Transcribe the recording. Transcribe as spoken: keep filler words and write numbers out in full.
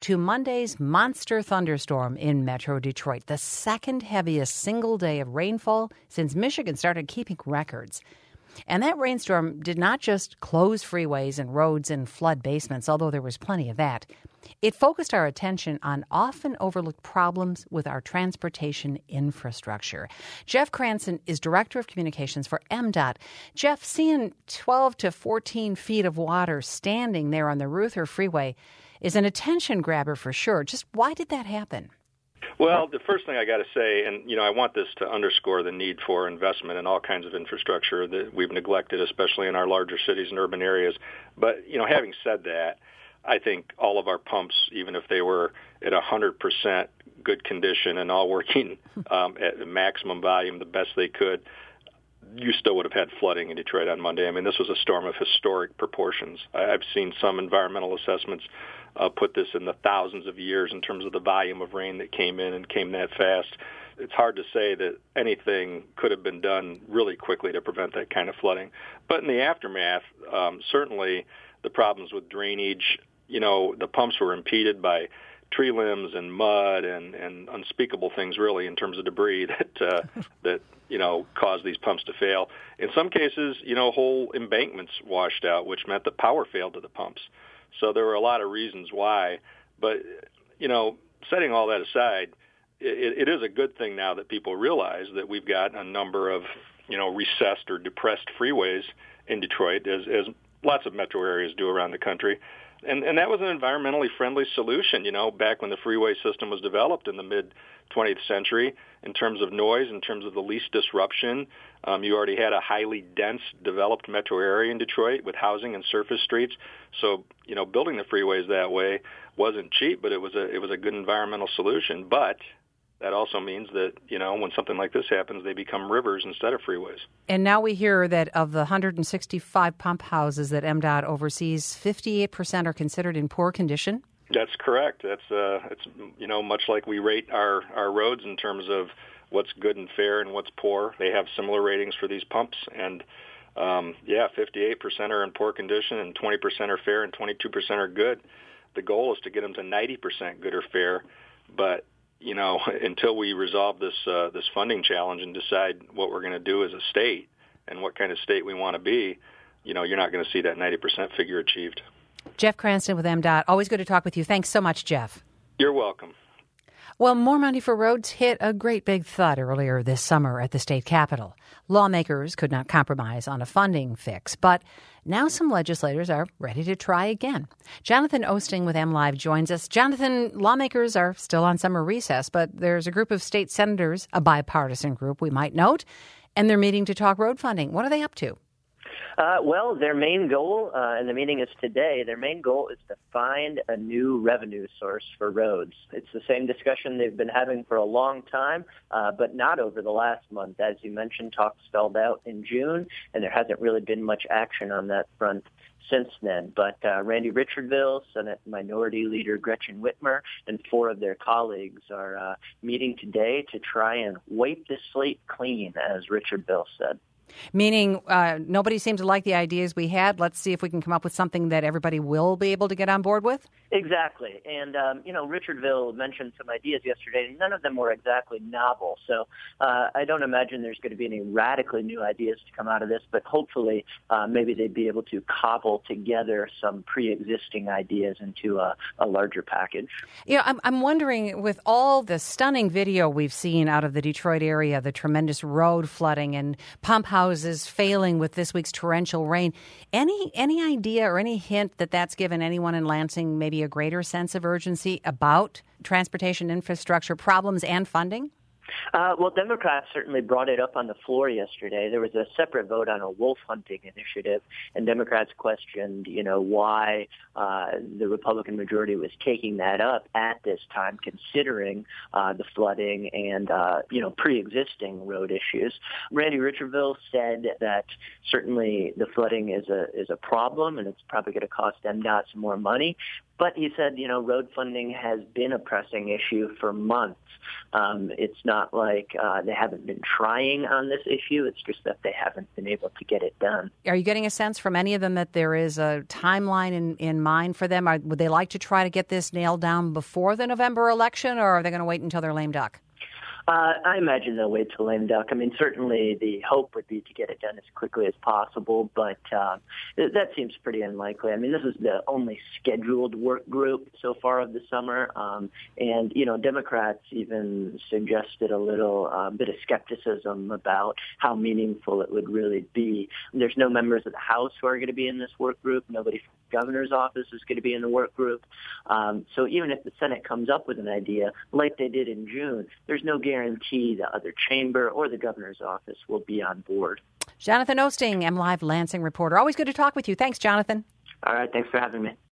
to Monday's monster thunderstorm in Metro Detroit, the second heaviest single day of rainfall since Michigan started keeping records. And that rainstorm did not just close freeways and roads and flood basements, although there was plenty of that. It focused our attention on often overlooked problems with our transportation infrastructure. Jeff Cranston is Director of Communications for M DOT. Jeff, seeing twelve to fourteen feet of water standing there on the Ruther Freeway is an attention grabber for sure. Just why did that happen? Well, the first thing I got to say, and you know, I want this to underscore the need for investment in all kinds of infrastructure that we've neglected, especially in our larger cities and urban areas. But you know, having said that, I think all of our pumps, even if they were at one hundred percent good condition and all working um, at maximum volume, the best they could, you still would have had flooding in Detroit on Monday. I mean, this was a storm of historic proportions. I've seen some environmental assessments uh, put this in the thousands of years in terms of the volume of rain that came in and came that fast. It's hard to say that anything could have been done really quickly to prevent that kind of flooding. But in the aftermath, um, certainly the problems with drainage, you know, the pumps were impeded by tree limbs and mud and, and unspeakable things, really, in terms of debris that uh, that you know caused these pumps to fail. In some cases, you know, whole embankments washed out, which meant the power failed to the pumps. So there were a lot of reasons why. But you know, setting all that aside, it, it is a good thing now that people realize that we've got a number of you know recessed or depressed freeways in Detroit, as, as lots of metro areas do around the country. And, and that was an environmentally friendly solution, you know, back when the freeway system was developed in the mid-twentieth century in terms of noise, in terms of the least disruption. Um, you already had a highly dense, developed metro area in Detroit with housing and surface streets. So, you know, building the freeways that way wasn't cheap, but it was a it was a good environmental solution. But that also means that, you know, when something like this happens, they become rivers instead of freeways. And now we hear that of the one hundred sixty-five pump houses that M DOT oversees, fifty-eight percent are considered in poor condition? That's correct. That's, uh, it's, you know, much like we rate our, our roads in terms of what's good and fair and what's poor. They have similar ratings for these pumps. And, um, yeah, fifty-eight percent are in poor condition and twenty percent are fair and twenty-two percent are good. The goal is to get them to ninety percent good or fair, but you know, until we resolve this uh, this funding challenge and decide what we're going to do as a state and what kind of state we want to be, you know, you're not going to see that ninety percent figure achieved. Jeff Cranston with M DOT. Always good to talk with you. Thanks so much, Jeff. You're welcome. Well, more money for roads hit a great big thud earlier this summer at the state capitol. Lawmakers could not compromise on a funding fix, but now some legislators are ready to try again. Jonathan Osting with M Live joins us. Jonathan, lawmakers are still on summer recess, but there's a group of state senators, a bipartisan group we might note, and they're meeting to talk road funding. What are they up to? Uh, well, their main goal, uh, and the meeting is today, their main goal is to find a new revenue source for roads. It's the same discussion they've been having for a long time, uh, but not over the last month. As you mentioned, talks spelled out in June, and there hasn't really been much action on that front since then. But uh, Randy Richardville, Senate Minority Leader Gretchen Whitmer, and four of their colleagues are uh, meeting today to try and wipe the slate clean, as Richardville said. Meaning uh, nobody seemed to like the ideas we had. Let's see if we can come up with something that everybody will be able to get on board with? Exactly. And, um, you know, Richardville mentioned some ideas yesterday, and none of them were exactly novel. So uh, I don't imagine there's going to be any radically new ideas to come out of this, but hopefully uh, maybe they'd be able to cobble together some pre-existing ideas into a, a larger package. Yeah, I'm, I'm wondering, with all the stunning video we've seen out of the Detroit area, the tremendous road flooding and pump houses failing with this week's torrential rain, any any idea or any hint that that's given anyone in Lansing maybe a greater sense of urgency about transportation infrastructure problems and funding? Uh, well, Democrats certainly brought it up on the floor yesterday. There was a separate vote on a wolf hunting initiative, and Democrats questioned, you know, why uh, the Republican majority was taking that up at this time, considering uh, the flooding and, uh, you know, pre-existing road issues. Randy Richardville said that certainly the flooding is a is a problem, and it's probably going to cost M DOT some more money. But he said, you know, road funding has been a pressing issue for months. Um, it's not like uh, they haven't been trying on this issue. It's just that they haven't been able to get it done. Are you getting a sense from any of them that there is a timeline in, in mind for them? Are, would they like to try to get this nailed down before the November election, or are they going to wait until they're lame duck? Uh, I imagine they'll wait till lame duck. I mean, certainly the hope would be to get it done as quickly as possible, but uh, that seems pretty unlikely. I mean, this is the only scheduled work group so far of the summer, um, and, you know, Democrats even suggested a little uh, bit of skepticism about how meaningful it would really be. There's no members of the House who are going to be in this work group. Nobody from the governor's office is going to be in the work group. Um, so even if the Senate comes up with an idea like they did in June, there's no guarantee guarantee the other chamber or the governor's office will be on board. Jonathan Osting, M Live Lansing reporter. Always good to talk with you. Thanks, Jonathan. All right. Thanks for having me.